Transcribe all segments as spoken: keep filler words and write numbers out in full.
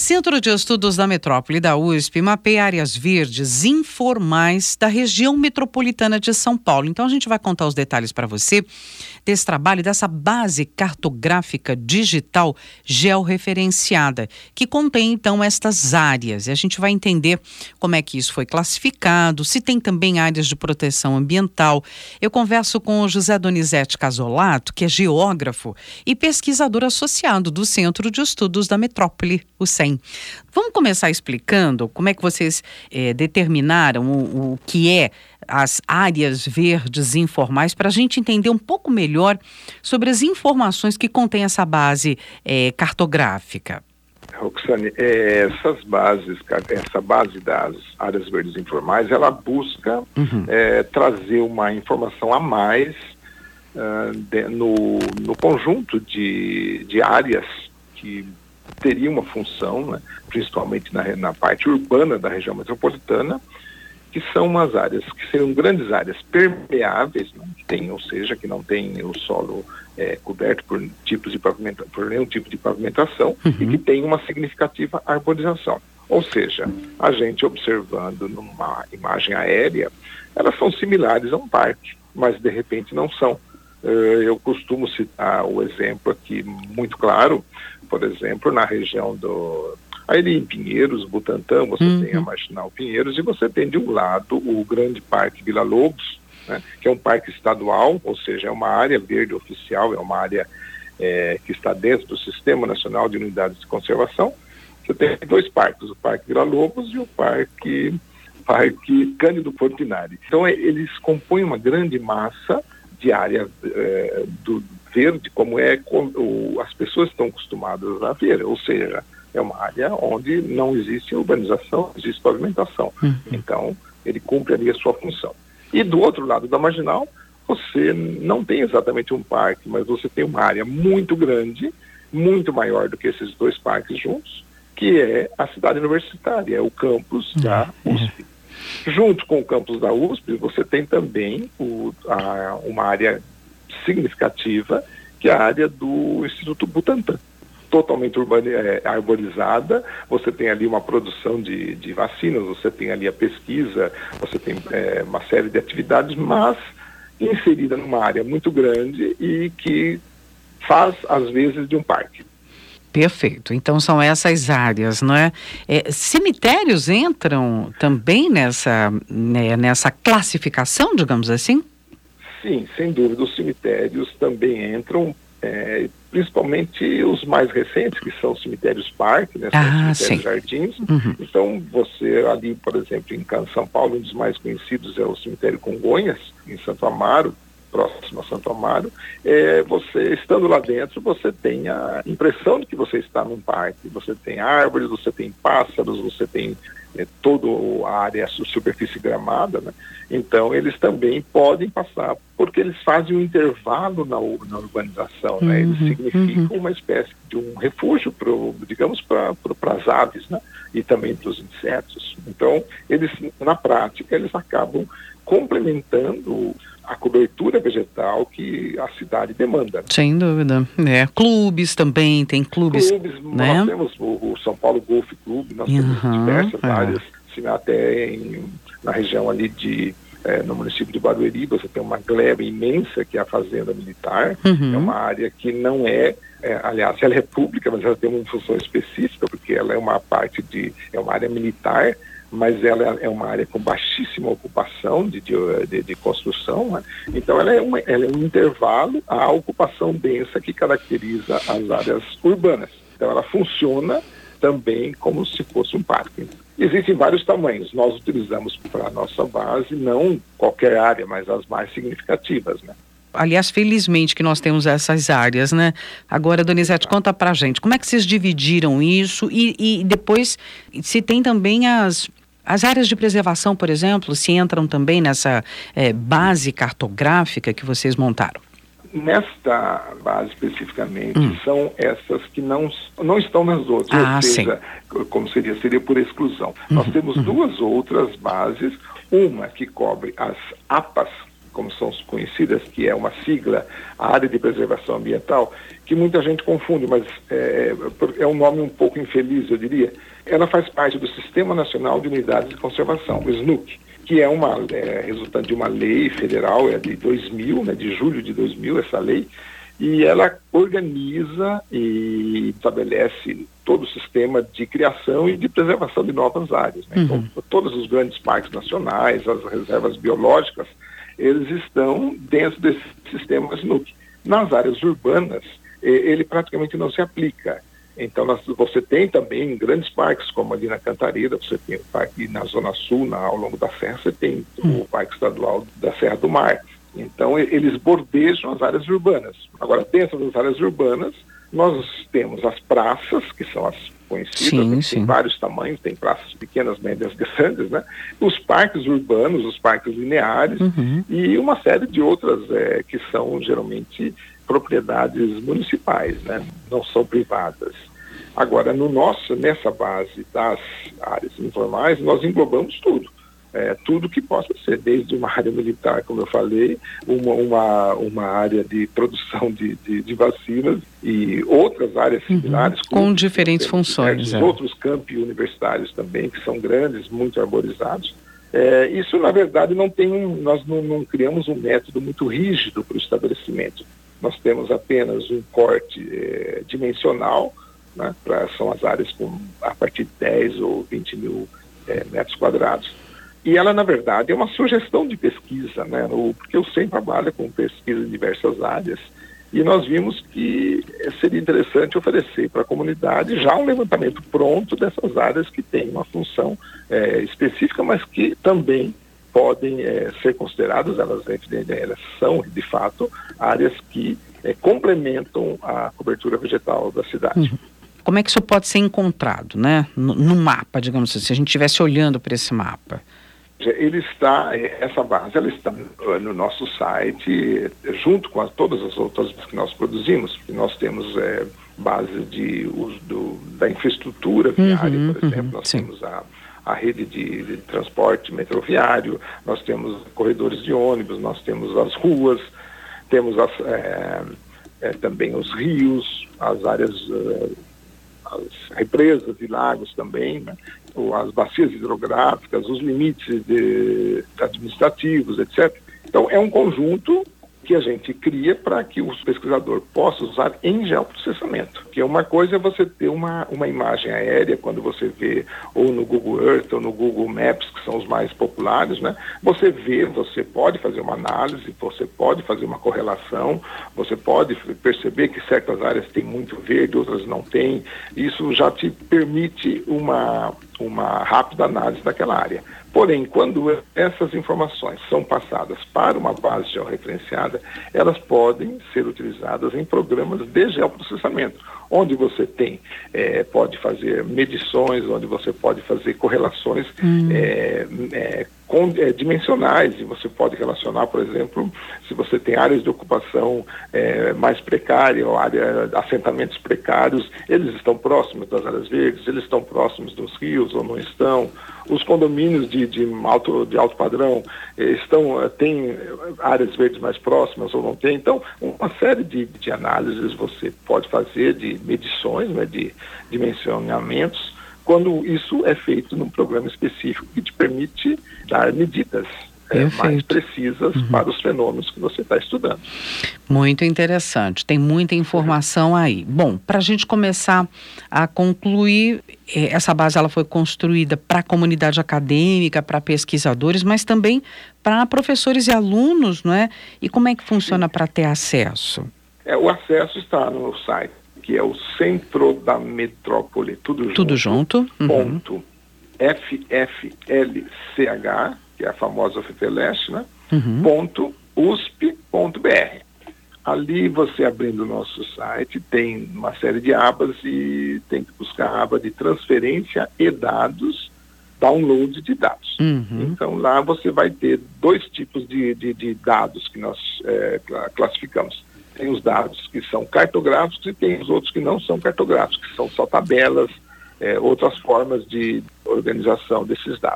Centro de Estudos da Metrópole da U S P mapeia áreas verdes informais da região metropolitana de São Paulo. Então a gente vai contar os detalhes para você desse trabalho, dessa base cartográfica digital georreferenciada, que contém então estas áreas. E a gente vai entender como é que isso foi classificado, se tem também áreas de proteção ambiental. Eu converso com o José Donizete Casolato, que é geógrafo e pesquisador associado do Centro de Estudos da Metrópole, o C E M. Vamos começar explicando como é que vocês eh, determinaram o, o que é as áreas verdes informais, para a gente entender um pouco melhor sobre as informações que contém essa base eh, cartográfica. Roxane, é, essas bases, essa base das áreas verdes informais, ela busca uhum. é, trazer uma informação a mais uh, de, no, no conjunto de, de áreas que teria uma função, né, principalmente na, na parte urbana da região metropolitana, que são umas áreas que seriam grandes áreas permeáveis, né, que tem, ou seja, que não tem o solo é, coberto por, tipos de pavimenta, por nenhum tipo de pavimentação uhum. e que tem uma significativa arborização. Ou seja, a gente observando numa imagem aérea, elas são similares a um parque, mas de repente não são. Uh, eu costumo citar o exemplo aqui muito claro, por exemplo, na região do... Aí em Pinheiros, Butantã, você uhum. tem a Marginal Pinheiros e você tem de um lado o grande Parque Vila Lobos, né, que é um parque estadual, ou seja, é uma área verde oficial, é uma área é, que está dentro do Sistema Nacional de Unidades de Conservação. Você tem dois parques, o Parque Vila Lobos e o Parque, parque Cândido Portinari. Então é, eles compõem uma grande massa de área é, do verde, como é como, o, as pessoas estão acostumadas a ver, ou seja, é uma área onde não existe urbanização, existe pavimentação. Uhum. Então, ele cumpre ali a sua função. E do outro lado da Marginal, você não tem exatamente um parque, mas você tem uma área muito grande, muito maior do que esses dois parques juntos, que é a cidade universitária, é o campus uhum. da U S P. Uhum. Junto com o campus da U S P, você tem também o, a, uma área significativa, que é a área do Instituto Butantã, totalmente urbana, é, arborizada. Você tem ali uma produção de, de vacinas, você tem ali a pesquisa, você tem é, uma série de atividades, mas inserida numa área muito grande e que faz, às vezes, de um parque. Perfeito. Então são essas áreas, não é? é cemitérios entram também nessa, né, nessa classificação, digamos assim? Sim, sem dúvida. Os cemitérios também entram, é, principalmente os mais recentes, que são os cemitérios parque, né? São ah, os cemitérios jardins. Uhum. Então, você ali, por exemplo, em São Paulo, um dos mais conhecidos é o cemitério Congonhas, em Santo Amaro, próximo a Santo Amaro. É, você, estando lá dentro, você tem a impressão de que você está num parque. Você tem árvores, você tem pássaros, você tem é, toda a área, a superfície gramada, né? Então, eles também podem passar, porque eles fazem um intervalo na, na urbanização, uhum, né? Eles significam uhum. uma espécie de um refúgio, pro, digamos, para as aves, né? E também para os insetos. Então, eles, na prática, eles acabam complementando a cobertura vegetal que a cidade demanda. Sem dúvida. É. Clubes também, tem clubes. Clubes, né? Nós temos o, o São Paulo Golf Clube, nós uhum, temos diversas é. áreas, assim, até em, na região ali de, é, no município de Barueri, você tem uma gleba imensa que é a Fazenda Militar, uhum. é uma área que não é, é, aliás, ela é pública, mas ela tem uma função específica, porque ela é uma parte de, é uma área militar, mas ela é uma área com baixíssima ocupação de, de, de, de construção, né? Então ela é, uma, ela é um intervalo à ocupação densa que caracteriza as áreas urbanas. Então ela funciona também como se fosse um parque. Existem vários tamanhos, nós utilizamos para a nossa base, não qualquer área, mas as mais significativas, né? Aliás, felizmente que nós temos essas áreas, né? Agora, Donizete, conta pra gente, como é que vocês dividiram isso e, e depois se tem também as... As áreas de preservação, por exemplo, se entram também nessa é, base cartográfica que vocês montaram? Nesta base especificamente, hum. são essas que não, não estão nas outras, ah, ou seja, sim. como seria, seria por exclusão. Uhum, Nós temos uhum. duas outras bases, uma que cobre as A P As, como são conhecidas, que é uma sigla, a Área de Preservação Ambiental, que muita gente confunde, mas é, é um nome um pouco infeliz, eu diria. Ela faz parte do Sistema Nacional de Unidades de Conservação, o S N U C, que é uma é, resultante de uma lei federal, é de dois mil, né, de julho de dois mil, essa lei, e ela organiza e estabelece todo o sistema de criação e de preservação de novas áreas. Né? Uhum. Então, todos os grandes parques nacionais, as reservas biológicas, eles estão dentro desse sistema S N U C. Nas áreas urbanas, ele praticamente não se aplica. Então, nós, você tem também grandes parques, como ali na Cantareira, você tem o parque na Zona Sul, na, ao longo da Serra, você tem uhum. o Parque Estadual da Serra do Mar. Então, eles bordejam as áreas urbanas. Agora, dentro das áreas urbanas, nós temos as praças, que são as conhecidas, sim, né? Sim. Tem vários tamanhos, tem praças pequenas, médias, grandes, né? Os parques urbanos, os parques lineares, uhum. e uma série de outras é, que são, geralmente, propriedades municipais, né? Não são privadas. Agora, no nosso, nessa base das áreas informais, nós englobamos tudo. É, tudo que possa ser, desde uma área militar, como eu falei, uma, uma, uma área de produção de, de, de vacinas e outras áreas similares. Uhum, com diferentes funções. É. Outros campi universitários também, que são grandes, muito arborizados. É, isso, na verdade, não tem um, nós não, não criamos um método muito rígido para o estabelecimento. Nós temos apenas um corte é, dimensional, né, pra, são as áreas com, a partir de dez ou vinte mil é, metros quadrados. E ela, na verdade, é uma sugestão de pesquisa, né? O, porque eu sempre trabalho com pesquisa em diversas áreas, e nós vimos que seria interessante oferecer para a comunidade já um levantamento pronto dessas áreas que têm uma função é, específica, mas que também podem é, ser consideradas, elas, elas são, de fato, áreas que é, complementam a cobertura vegetal da cidade. Uhum. Como é que isso pode ser encontrado, né? No, no mapa, digamos assim, se a gente estivesse olhando para esse mapa? Ele está, essa base, ela está no nosso site, junto com as, todas as outras que nós produzimos, porque nós temos é, base de uso do, da infraestrutura viária, uhum, por exemplo, uhum, nós sim. temos a, a rede de, de transporte metroviário, nós temos corredores de ônibus, nós temos as ruas, temos as, é, é, também os rios, as áreas, é, as represas e lagos também, né? As bacias hidrográficas, os limites de, administrativos, etcétera. Então, é um conjunto que a gente cria para que o pesquisador possa usar em geoprocessamento. Que uma coisa é você ter uma, uma imagem aérea, quando você vê ou no Google Earth ou no Google Maps, que são os mais populares, né? Você vê, você pode fazer uma análise, você pode fazer uma correlação, você pode perceber que certas áreas têm muito verde, outras não têm. Isso já te permite uma, uma rápida análise daquela área. Porém, quando essas informações são passadas para uma base georreferenciada, elas podem ser utilizadas em programas de geoprocessamento, onde você tem, é, pode fazer medições, onde você pode fazer correlações hum. é, é, com, é, dimensionais, e você pode relacionar, por exemplo, se você tem áreas de ocupação é, mais precária, ou área, assentamentos precários, eles estão próximos das áreas verdes, eles estão próximos dos rios ou não estão. Os condomínios de, de, alto, de alto padrão estão, têm áreas verdes mais próximas ou não tem. Então, uma série de, de análises você pode fazer, de medições, né, de dimensionamentos, quando isso é feito num programa específico que te permite dar medidas é, mais precisas uhum. para os fenômenos que você está estudando. Muito interessante, tem muita informação aí. Bom, para a gente começar a concluir, essa base ela foi construída para a comunidade acadêmica, para pesquisadores, mas também para professores e alunos, não é? E como é que funciona para ter acesso? É, o acesso está no site, que é o Centro da Metrópole, tudo junto, tudo junto. Uhum. ponto F F L C H, que é a famosa U F P Leste, né? Uhum. Ponto U S P ponto B R. Ali, você abrindo o nosso site, tem uma série de abas e tem que buscar a aba de transferência e dados, download de dados. Uhum. Então, lá você vai ter dois tipos de, de, de dados que nós é, classificamos. Tem os dados que são cartográficos e tem os outros que não são cartográficos, que são só tabelas, é, outras formas de organização desses dados.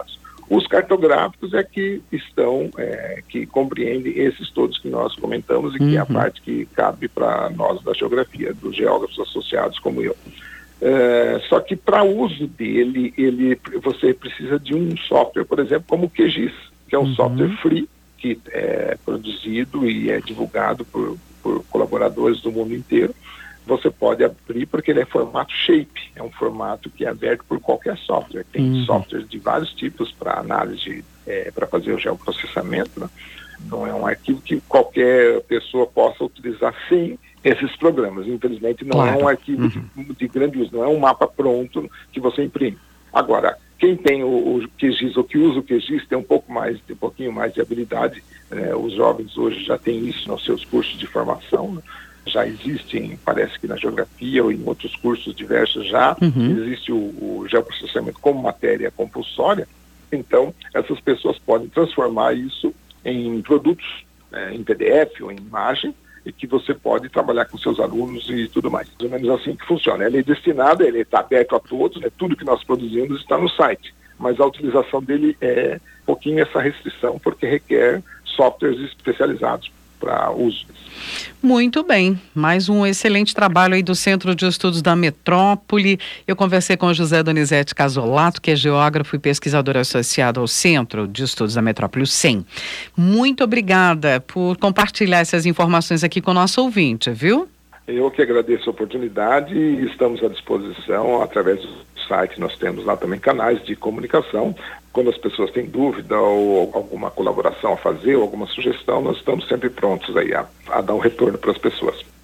Os cartográficos é que estão, é, que compreendem esses todos que nós comentamos e uhum. que é a parte que cabe para nós da geografia, dos geógrafos associados como eu. É, só que para uso dele, ele, você precisa de um software, por exemplo, como o Q G I S, que é um uhum. software free, que é produzido e é divulgado por, por colaboradores do mundo inteiro. Você pode abrir porque ele é formato Shape, é um formato que é aberto por qualquer software. Tem uhum. softwares de vários tipos para análise, é, para fazer o geoprocessamento, né? Não é um arquivo que qualquer pessoa possa utilizar sem esses programas. Infelizmente não claro. é um arquivo uhum. de, de grande uso, não é um mapa pronto que você imprime. Agora, quem tem o, o Q G I S ou que usa o Q G I S tem um pouco mais, um pouquinho mais de habilidade. É, os jovens hoje já têm isso nos seus cursos de formação, né? Já existem, parece que na geografia ou em outros cursos diversos já, uhum. existe o, o geoprocessamento como matéria compulsória, então essas pessoas podem transformar isso em produtos, é, em P D F ou em imagem, e que você pode trabalhar com seus alunos e tudo mais. Mais ou menos assim que funciona. Ele é destinado, ele está aberto a todos, né? Tudo que nós produzimos está no site, mas a utilização dele é um pouquinho essa restrição, porque requer softwares especializados para uso. Muito bem, mais um excelente trabalho aí do Centro de Estudos da Metrópole. Eu conversei com o José Donizete Casolato, que é geógrafo e pesquisador associado ao Centro de Estudos da Metrópole, o C E M. Muito obrigada por compartilhar essas informações aqui com o nosso ouvinte, viu? Eu que agradeço a oportunidade e estamos à disposição através do site. Nós temos lá também canais de comunicação. Quando as pessoas têm dúvida ou alguma colaboração a fazer, ou alguma sugestão, nós estamos sempre prontos aí a, a dar um retorno para as pessoas.